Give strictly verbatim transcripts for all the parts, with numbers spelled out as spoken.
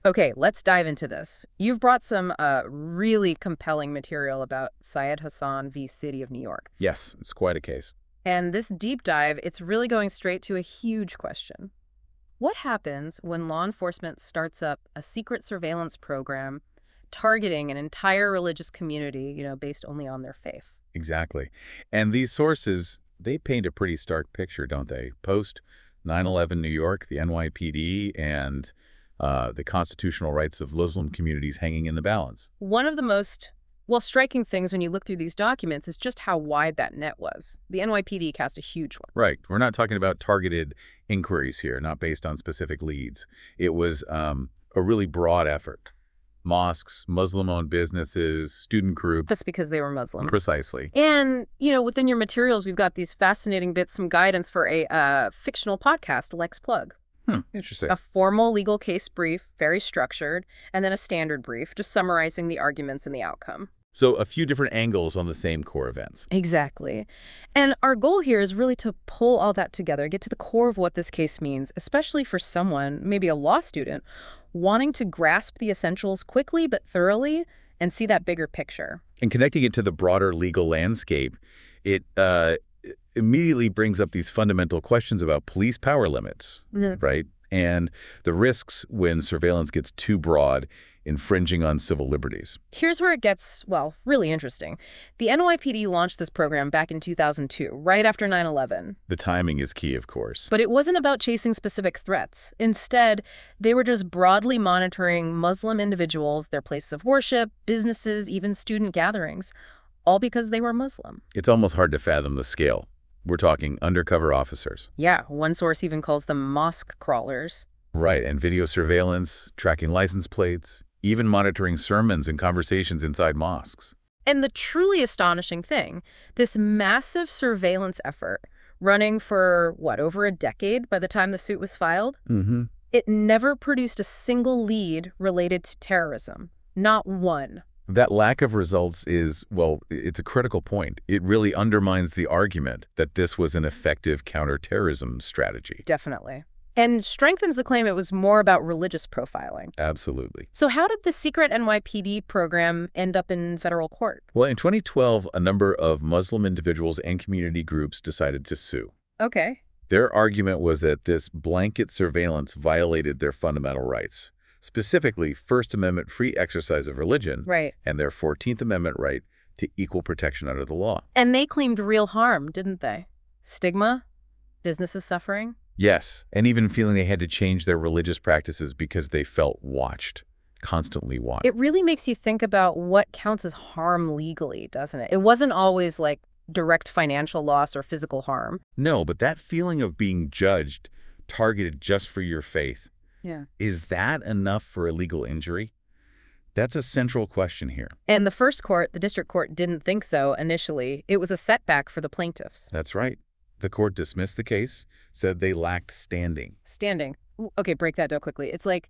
Okay, let's dive into this. You've brought some uh, really compelling material about Syed Hassan v. City of New York. Yes, it's quite a case. And this deep dive, it's really going straight to a huge question. What happens when law enforcement starts up a secret surveillance program targeting an entire religious community, you know, based only on their faith? Exactly. And these sources, they paint a pretty stark picture, don't they? Post nine eleven New York, the N Y P D, and uh, the constitutional rights of Muslim communities hanging in the balance. One of the most, well, striking things when you look through these documents is just how wide that net was. The N Y P D cast a huge one. Right. We're not talking about targeted inquiries here, not based on specific leads. It was um, a really broad effort. Mosques, Muslim-owned businesses, student groups. Just because they were Muslim. Precisely. And, you know, within your materials, we've got these fascinating bits, some guidance for a uh, fictional podcast, Lex Plug. Hmm, interesting. A formal legal case brief, very structured, and then a standard brief, just summarizing the arguments and the outcome. So a few different angles on the same core events. Exactly. And our goal here is really to pull all that together, get to the core of what this case means, especially for someone, maybe a law student, wanting to grasp the essentials quickly but thoroughly and see that bigger picture. And connecting it to the broader legal landscape, it uh, immediately brings up these fundamental questions about police power limits, Mm-hmm. right? And the risks when surveillance gets too broad, infringing on civil liberties. Here's where it gets, well, really interesting. The N Y P D launched this program back in two thousand two, right after nine eleven. The timing is key, of course. But it wasn't about chasing specific threats. Instead, they were just broadly monitoring Muslim individuals, their places of worship, businesses, even student gatherings, all because they were Muslim. It's almost hard to fathom the scale. We're talking undercover officers. Yeah, one source even calls them mosque crawlers. Right, and video surveillance, tracking license plates, even monitoring sermons and conversations inside mosques. And the truly astonishing thing, this massive surveillance effort, running for, what, over a decade by the time the suit was filed, Mm-hmm. it never produced a single lead related to terrorism. Not one. That lack of results is, well, it's a critical point. It really undermines the argument that this was an effective counterterrorism strategy. Definitely. And strengthens the claim it was more about religious profiling. Absolutely. So how did the secret N Y P D program end up in federal court? Well, in twenty twelve, a number of Muslim individuals and community groups decided to sue. Okay. Their argument was that this blanket surveillance violated their fundamental rights, specifically First Amendment free exercise of religion Right. and their fourteenth Amendment right to equal protection under the law. And they claimed real harm, didn't they? Stigma? Businesses suffering? Yes, and even feeling they had to change their religious practices because they felt watched, constantly watched. It really makes you think about what counts as harm legally, doesn't it? It wasn't always like direct financial loss or physical harm. No, but that feeling of being judged, targeted just for your faith, Yeah. is that enough for a legal injury? That's a central question here. And the first court, the district court, didn't think so initially. It was a setback for the plaintiffs. That's right. The court dismissed the case, said they lacked standing. Standing. Ooh, okay, break that down quickly. It's like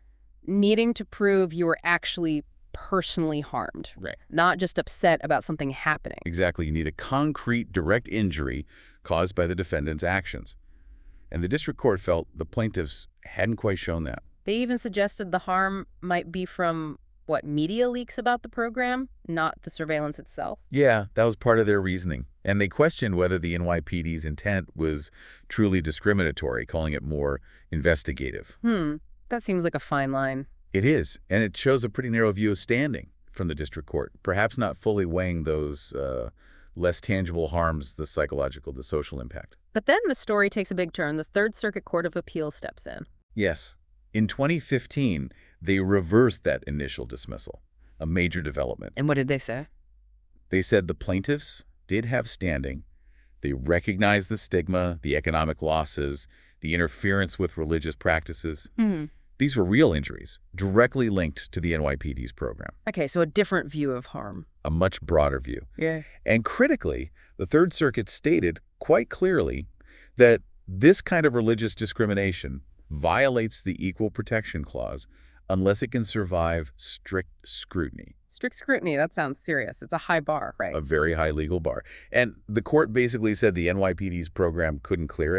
needing to prove you were actually personally harmed, Right. not just upset about something happening. Exactly. You need a concrete, direct injury caused by the defendant's actions. And the district court felt the plaintiffs hadn't quite shown that. They even suggested the harm might be from, what, media leaks about the program, not the surveillance itself. Yeah, that was part of their reasoning. And they questioned whether the N Y P D's intent was truly discriminatory, calling it more investigative. Hmm, that seems like a fine line. It is, and it shows a pretty narrow view of standing from the district court, perhaps not fully weighing those uh, less tangible harms, the psychological, the social impact. But then the story takes a big turn. The Third Circuit Court of Appeals steps in. Yes. In twenty fifteen, they reversed that initial dismissal, a major development. And what did they say? They said the plaintiffs did have standing. They recognized the stigma, the economic losses, the interference with religious practices. Hmm. These were real injuries, directly linked to the N Y P D's program. Okay, so a different view of harm. A much broader view. Yeah. And critically, the Third Circuit stated quite clearly that this kind of religious discrimination violates the Equal Protection Clause unless it can survive strict scrutiny. Strict scrutiny, that sounds serious. It's a high bar, right? A very high legal bar. And the court basically said the N Y P D's program couldn't clear it.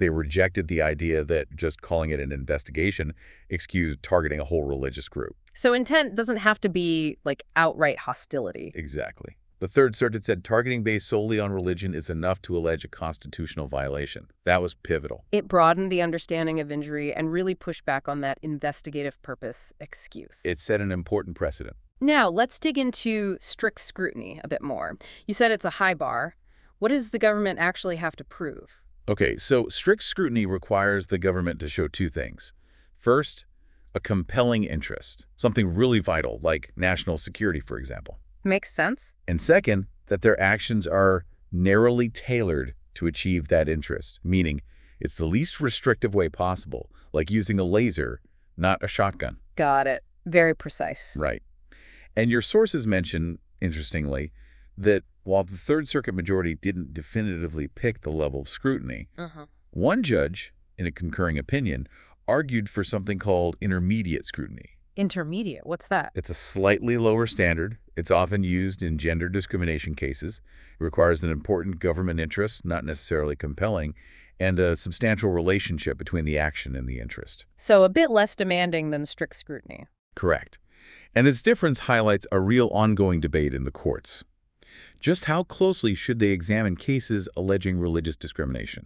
They rejected the idea that just calling it an investigation excused targeting a whole religious group. So intent doesn't have to be, like, outright hostility. Exactly. The Third Circuit said targeting based solely on religion is enough to allege a constitutional violation. That was pivotal. It broadened the understanding of injury and really pushed back on that investigative purpose excuse. It set an important precedent. Now, let's dig into strict scrutiny a bit more. You said it's a high bar. What does the government actually have to prove? Okay, so strict scrutiny requires the government to show two things. First, a compelling interest, something really vital, like national security, for example. Makes sense. And second, that their actions are narrowly tailored to achieve that interest, meaning it's the least restrictive way possible, like using a laser, not a shotgun. Got it. Very precise. Right. And your sources mention, interestingly, that while the Third Circuit majority didn't definitively pick the level of scrutiny, Uh-huh. one judge, in a concurring opinion, argued for something called intermediate scrutiny. Intermediate. What's that? It's a slightly lower standard. It's often used in gender discrimination cases. It requires an important government interest, not necessarily compelling, and a substantial relationship between the action and the interest. So a bit less demanding than strict scrutiny. Correct. And this difference highlights a real ongoing debate in the courts. Just how closely should they examine cases alleging religious discrimination?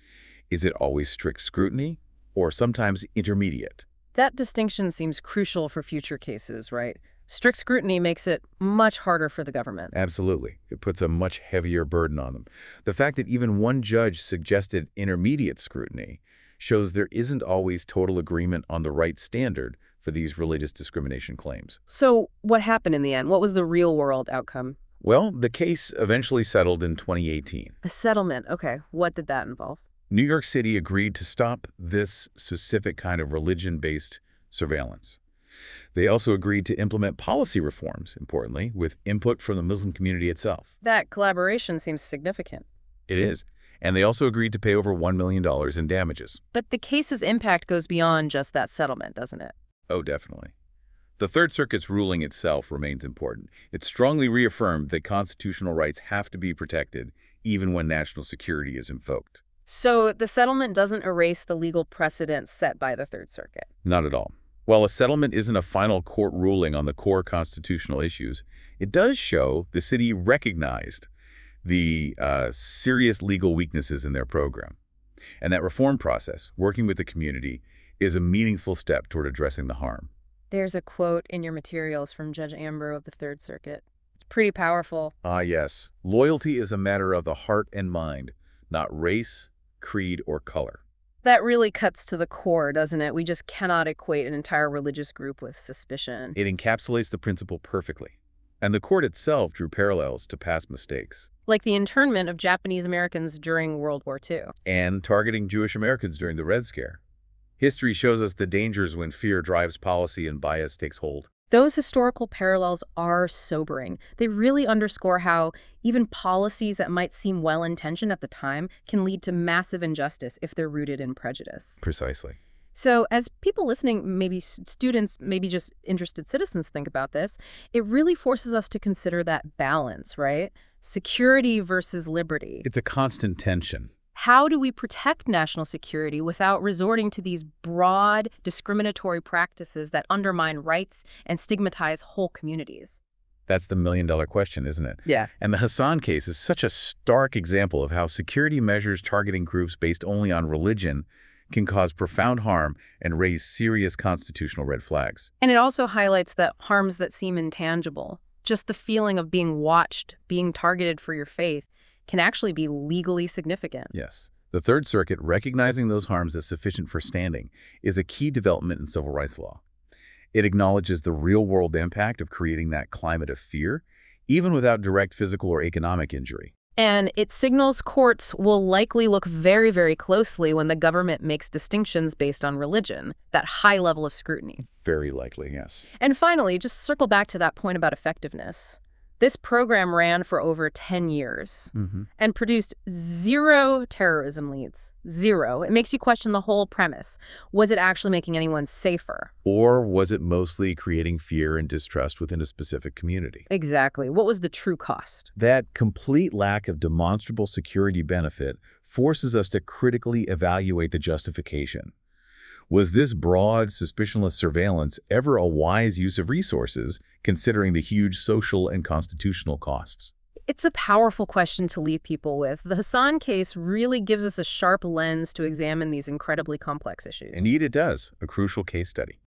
Is it always strict scrutiny, or sometimes intermediate? That distinction seems crucial for future cases, right? Strict scrutiny makes it much harder for the government. Absolutely. It puts a much heavier burden on them. The fact that even one judge suggested intermediate scrutiny shows there isn't always total agreement on the right standard for these religious discrimination claims. So what happened in the end? What was the real-world outcome? Well, the case eventually settled in twenty eighteen. A settlement. Okay. What did that involve? New York City agreed to stop this specific kind of religion-based surveillance. They also agreed to implement policy reforms, importantly, with input from the Muslim community itself. That collaboration seems significant. It is. And they also agreed to pay over one million dollars in damages. But the case's impact goes beyond just that settlement, doesn't it? Oh, definitely. The Third Circuit's ruling itself remains important. It strongly reaffirmed that constitutional rights have to be protected, even when national security is invoked. So the settlement doesn't erase the legal precedent set by the Third Circuit. Not at all. While a settlement isn't a final court ruling on the core constitutional issues, it does show the city recognized the uh, serious legal weaknesses in their program. And that reform process, working with the community, is a meaningful step toward addressing the harm. There's a quote in your materials from Judge Ambrose of the Third Circuit. It's pretty powerful. Ah, yes. Loyalty is a matter of the heart and mind, not race, creed, or color. That really cuts to the core, doesn't it? We just cannot equate an entire religious group with suspicion. It encapsulates the principle perfectly. And the court itself drew parallels to past mistakes. Like the internment of Japanese Americans during World War Two. And targeting Jewish Americans during the Red Scare. History shows us the dangers when fear drives policy and bias takes hold. Those historical parallels are sobering. They really underscore how even policies that might seem well-intentioned at the time can lead to massive injustice if they're rooted in prejudice. Precisely. So as people listening, maybe students, maybe just interested citizens think about this, it really forces us to consider that balance, right? Security versus liberty. It's a constant tension. How do we protect national security without resorting to these broad, discriminatory practices that undermine rights and stigmatize whole communities? That's the million-dollar question, isn't it? Yeah. And the Hassan case is such a stark example of how security measures targeting groups based only on religion can cause profound harm and raise serious constitutional red flags. And it also highlights that harms that seem intangible, just the feeling of being watched, being targeted for your faith, can actually be legally significant. Yes. The Third Circuit, recognizing those harms as sufficient for standing, is a key development in civil rights law. It acknowledges the real-world impact of creating that climate of fear, even without direct physical or economic injury. And it signals courts will likely look very, very closely when the government makes distinctions based on religion, that high level of scrutiny. Very likely, yes. And finally, just circle back to that point about effectiveness. This program ran for over ten years Mm-hmm. and produced zero terrorism leads. Zero. It makes you question the whole premise. Was it actually making anyone safer? Or was it mostly creating fear and distrust within a specific community? Exactly. What was the true cost? That complete lack of demonstrable security benefit forces us to critically evaluate the justification. Was this broad, suspicionless surveillance ever a wise use of resources, considering the huge social and constitutional costs? It's a powerful question to leave people with. The Hassan case really gives us a sharp lens to examine these incredibly complex issues. Indeed it does, a crucial case study.